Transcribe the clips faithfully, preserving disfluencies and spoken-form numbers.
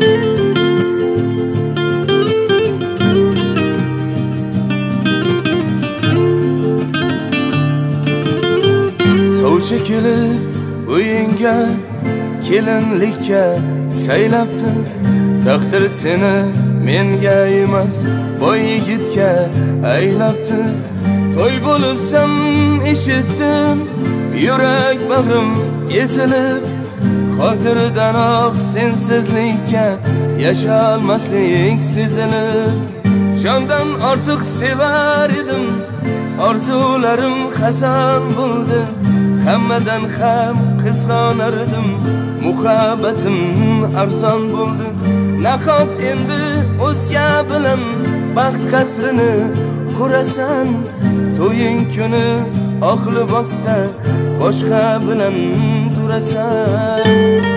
Sovchi kelib uyingga kelinlikka saylabdi. Taqdir seni menga emas boy yigitga aylabdi. To'y bo'libsam eshitdim, yurak bag'rim ezilib. Hozirdanoq sensizlikka yasholmaslik sezilib. Jondan ortiq sevar edim, orzularim xazon bo'ldi. Hammadan ham qizg'onar edim, muhabbatim arzon bo'ldi. Nahot endi o'zga bilan baxt qasrini qurasan. To'ying kuni oq libosda boshqa bilan turasan.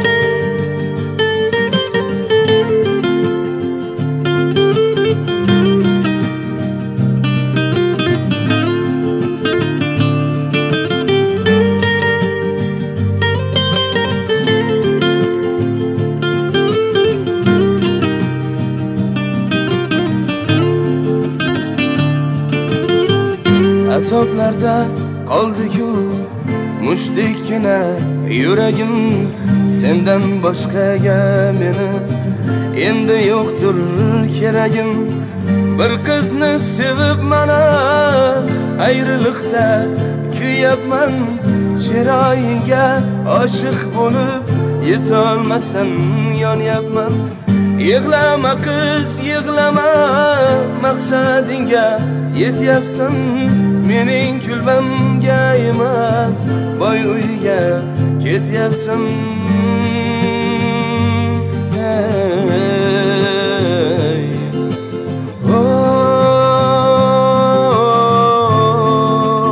Azoblarda qoldi-ku mushtikkina yuragim. Sendan boshqaga meni endi yo'qdir keragim. Bir qizni sevib mana ayriliqda kuyapman. Chiroyingga oshiq bo'lib yetolmasdan yonyapman. Yig'lama qiz, yig'lama, maqsadingga yetyapsan. Mening kulbamga emas boy uyga ketyapsan. Hey. Oh.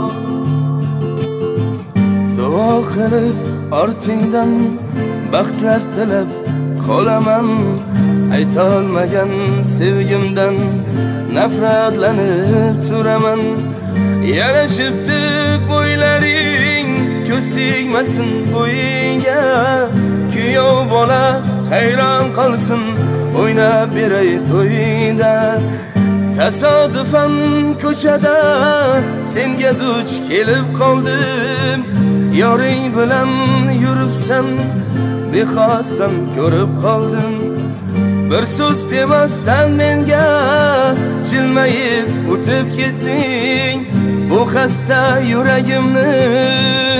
Duo qilib ortingdan baxtlar tilab qolaman. Aytolmagan sevgimdan nafratlanib turaman. Yarashibdi bo'ylaring, ko'z tegmasin bo'yinga. Kuyov bola hayron qolsin, o'ynab beray to'yingda. Tasodifan ko'chada senga duch kelib qoldim. Yoring bilan yuribsan, bexosdan ko'rib qoldim. Bir so'z demasdan menga jilmayib o'tib ketding. Bu xasta yuragimni